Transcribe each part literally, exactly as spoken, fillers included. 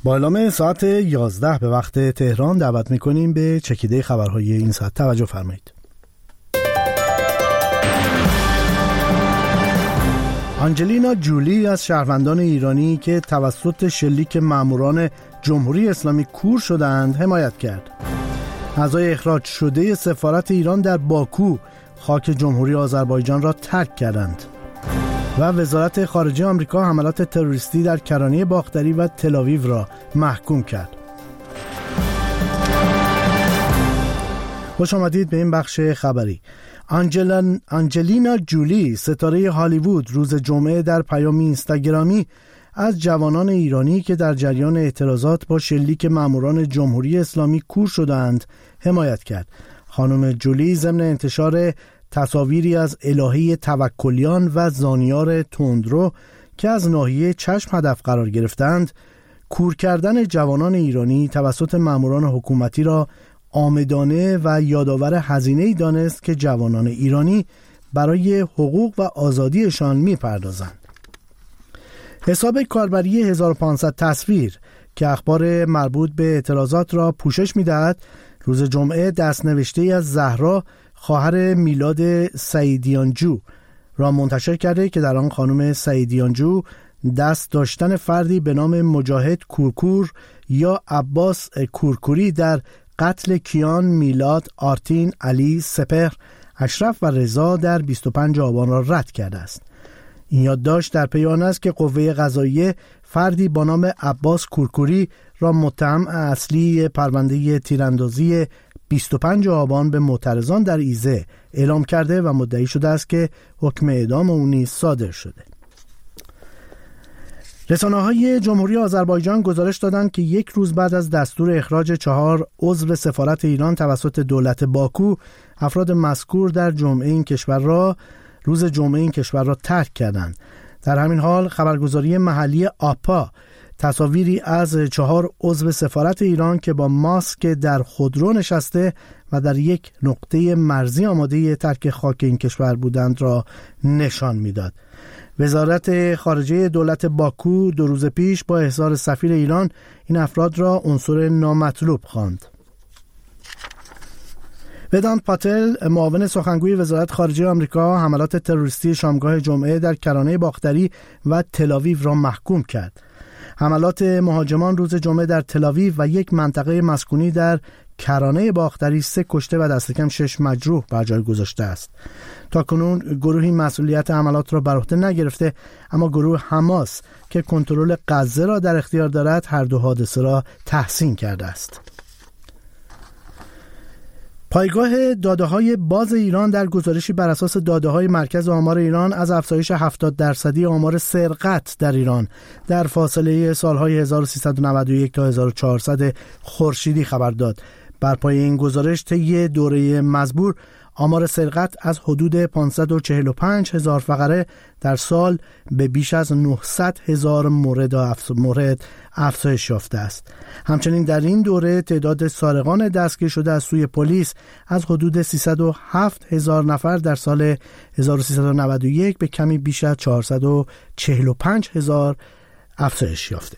با اعلام ساعت یازده به وقت تهران دعوت میکنیم به چکیده خبرهای این ساعت. توجه فرمایید. آنجلینا جولی از شهروندان ایرانی که توسط شلیک ماموران جمهوری اسلامی کور شدند حمایت کرد. اعضای اخراج شده سفارت ایران در باکو خاک جمهوری آذربایجان را ترک کردند. و وزارت خارجه آمریکا حملات تروریستی در کرانه باختری و تل‌آویو را محکوم کرد. خوش آمدید به این بخش خبری. آنجلان، آنجلینا جولی ستاره هالیوود روز جمعه در پیامی اینستاگرامی از جوانان ایرانی که در جریان اعتراضات با شلیک ماموران جمهوری اسلامی کور شدند حمایت کرد. خانم جولی ضمن انتشار تصاویری از الهه توکلیان و زانیار تندرو که از ناحیه چشم هدف قرار گرفتند، کور کردن جوانان ایرانی توسط ماموران حکومتی را عامدانه و یادآور هزینه‌ای دانست که جوانان ایرانی برای حقوق و آزادیشان می‌پردازند. حساب کاربری هزار و پانصد تصویر که اخبار مربوط به اعتراضات را پوشش می‌دهد، روز جمعه دست‌نوشته‌ای از زهرا خواهر میلاد سعیدیانجو را منتشر کرده که در آن خانم سعیدیانجو دست داشتن فردی به نام مجاهد کورکور یا عباس کورکوری در قتل کیان، میلاد، آرتین، علی، سپهر، اشرف و رضا در بیست و پنجم آبان را رد کرده است. این یادداشت در پی آن است که قوه قضاییه فردی با نام عباس کورکوری را متهم اصلی پرونده تیراندازی بیست و پنجم آبان به معترضان در ایزه اعلام کرده و مدعی شده است که حکم اعدام او نیز صادر شده. رسانه‌های جمهوری آذربایجان گزارش دادند که یک روز بعد از دستور اخراج چهار عضو سفارت ایران توسط دولت باکو، افراد مذکور در جمعه این کشور را روز جمعه این کشور را ترک کردند. در همین حال خبرگزاری محلی آپا تصاویری از چهار عضو سفارت ایران که با ماسک در خودرو نشسته و در یک نقطه مرزی آماده ترک خاک این کشور بودند را نشان میداد. وزارت خارجه دولت باکو دو روز پیش با احضار سفیر ایران این افراد را عنصر نامطلوب خواند. ودانت پاتل، معاون سخنگوی وزارت خارجه آمریکا، حملات تروریستی شامگاه جمعه در کرانه باختری و تل‌آویو را محکوم کرد. حملات مهاجمان روز جمعه در تل‌آویو و یک منطقه مسکونی در کرانه باختری سه کشته و دست کم شش مجروح بر جای گذاشته است. تاکنون گروهی مسئولیت حملات را بر عهده نگرفته، اما گروه حماس که کنترل غزه را در اختیار دارد هر دو حادثه را تحسین کرده است. پایگاه داده‌های باز ایران در گزارشی بر اساس داده‌های مرکز آمار ایران از افزایش هفتاد درصدی آمار سرقت در ایران در فاصله سالهای هزار و سیصد و نود و یک تا هزار و چهارصد خورشیدی خبر داد. بر پایه این گزارش طی دوره مزبور آمار سرقت از حدود پانصد و چهل و پنج هزار فقره در سال به بیش از نهصد هزار مورد مورد افزایش یافته است. همچنین در این دوره تعداد سارقان دستگیر شده از سوی پلیس از حدود سیصد و هفت هزار نفر در سال هزار و سیصد و نود و یک به کمی بیش از چهارصد و چهل و پنج هزار افزایش یافته.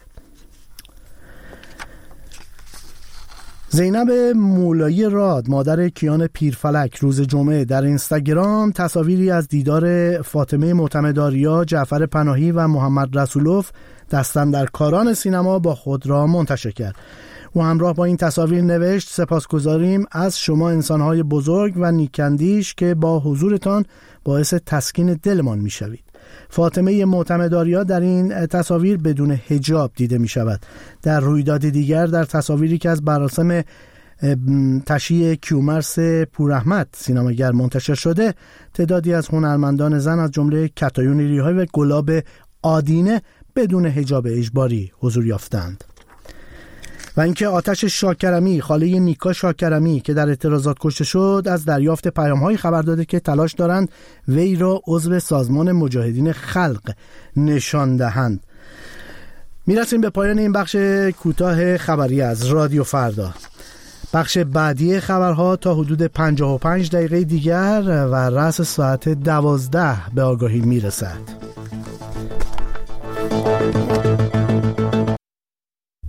زینب مولایی راد، مادر کیان پیرفلک، روز جمعه در اینستاگرام تصاویری از دیدار فاطمه معتمدآریا، جعفر پناهی و محمد رسولوف دستاندرکاران سینما با خود را منتشر کرد. او همراه با این تصاویر نوشت: سپاسگزاریم از شما انسان‌های بزرگ و نیکندیش که با حضورتان باعث تسکین دلمان می‌شوید. فاطمه معتمدآریا در این تصاویر بدون حجاب دیده می شود. در رویداد دیگر در تصاویری که از مراسم تشییع کیومرث پوراحمد سینماگر منتشر شده، تعدادی از هنرمندان زن از جمله کتایون ریحایی و گلاب آدینه بدون حجاب اجباری حضور یافتند. و اینکه آتش شاکرمی، خاله نیکا شاکرمی که در اعتراضات کشته شد، از دریافت پیام‌های خبر داده که تلاش دارند وی را عضو سازمان مجاهدین خلق نشان دهند. میرسیم به پایان این بخش کوتاه خبری از رادیو فردا. بخش بعدی خبرها تا حدود پنجاه و پنج دقیقه دیگر و رأس ساعت دوازده به آگاهی میرسد.